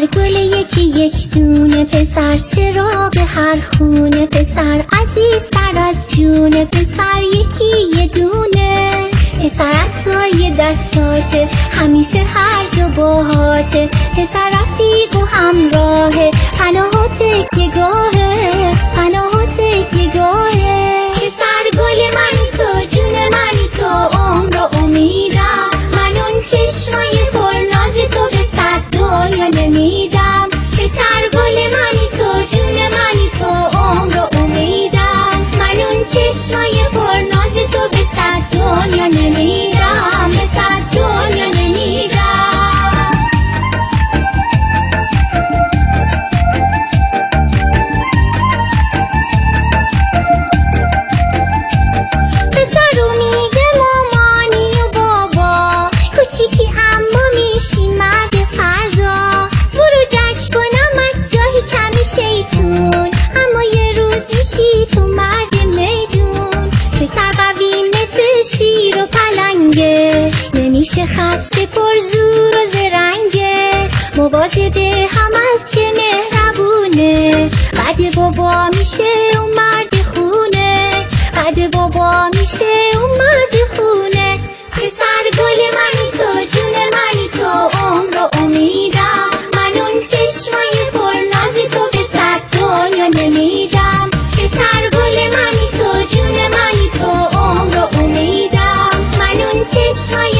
پسر گل یکی یک دونه، پسر چراغ هر خونه، پسر عزیزتر از جونه، پسر یکی یه دونه. پسر عصای دستاته، همیشه هر جا باهاته، پسر رفیق و همراهه، پناهات یگاهه، پناهات یگاهه. پسر گل منی تو، جون منی تو، عمر و امیدم، من اون چشمای پرناز تو به 100 دنیا نمیدم. پسر گل منی تو، جون منی تو، عمر و امیدم، من اون چشمای پرناز تو به 100 دنیا نمیدم، به 100 دنیا نمیدم. پسر امید مامانی و بابا، کوچیکی اما میشی مرد فردا. فروجک کنم گاهی کمی شیطون، اما یه روز میشی تو مرد میدون. پسر قوی مثل شیر و پلنگه، نمیشه خسته پر زور و زرنگه، مواظب هم از چه مهربونه. بعد بابا میشه اون مرد خونه، بعد بابا میشه اون مرد خونه. پسر گل منی تو، جون منی تو، عمر و امیدم، من اون چشمای پرنازی تو به 100 دنیا نمیدم. پسر گل منی تو، جون منی تو، عمر و امیدم، من اون چشمای